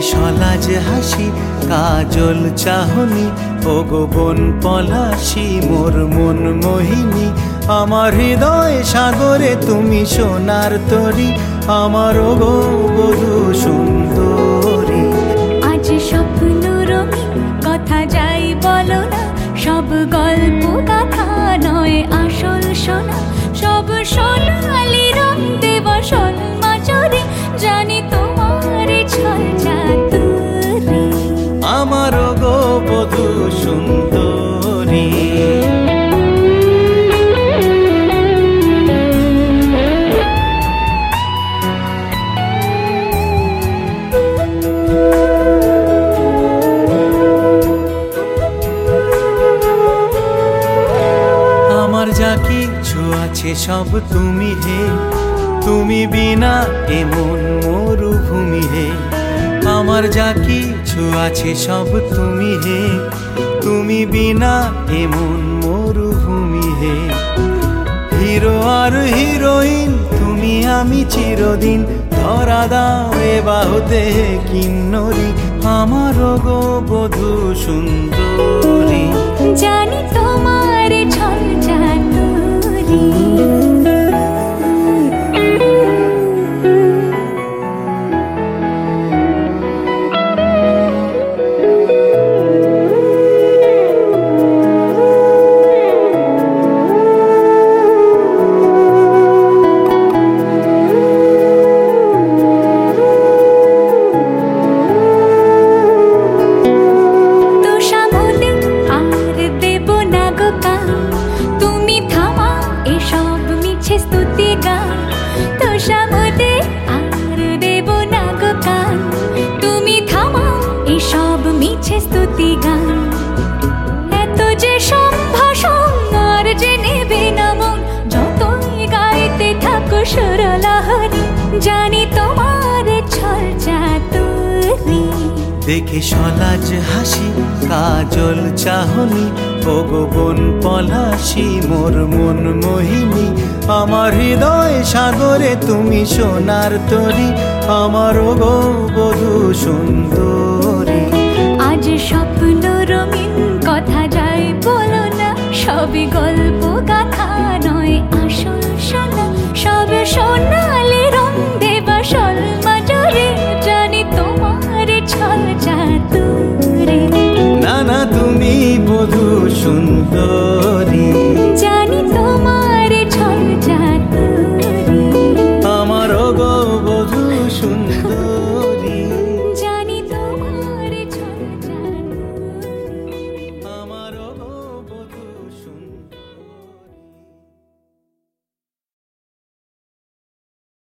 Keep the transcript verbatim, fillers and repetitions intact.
সলাজ হাসি কাজল চাহনি ও গো বন পলাশি মোর মন মোহিনী। আমার হৃদয় সাগরে তুমি সোনার তরী, আমার ও গো বধূ সুন্দরী। আজ স্বপ্ন রঙিন কথা যাই বলো না, সব গল্প কথা নয় আসল সোনা। সব সোনালি রং দেব সন্মাচরে, জানি তোমার ছল চাতুরী। আমার গো বধূ সুন্দরী। আমার যা কিছু আছে সব তুমি হে, তুমি বিনা এমন মরুভূমি হে। আমার যা কিছু আছে সব তুমি হে, তুমি বিনা এমন মরুভূমি হে। হিরো আর হিরোইন তুমি আমি চিরদিন, ধরা দাও এ বাহুতে কিন্নরি। আমার গো বধূ সুন্দরী। জানি তোমার ছল চাতুরী। এত যে সম্ভাষণ আর যে নেবে না মন, যতই গাইতে থাকো সুরলহরী। জানি তোমার ছল চাতুরী। দেখে সলাজ হাসি কাজল চাহনি ও গো বন পলাশি মোর মন মোহিনী। আমার হৃদয় সাগরে তুমি সোনার তরী, আমার গো বধূ সুন্দরী। আজ স্বপ্ন রঙিন কথা যাই বলো না, সবই গল্প গাথা নয় আসল সোনা। সব সোনালি রং দেবা সলমাজরে, জানি তোমার ছল চাতুরী। না না তুমি বধূ সুন্দর।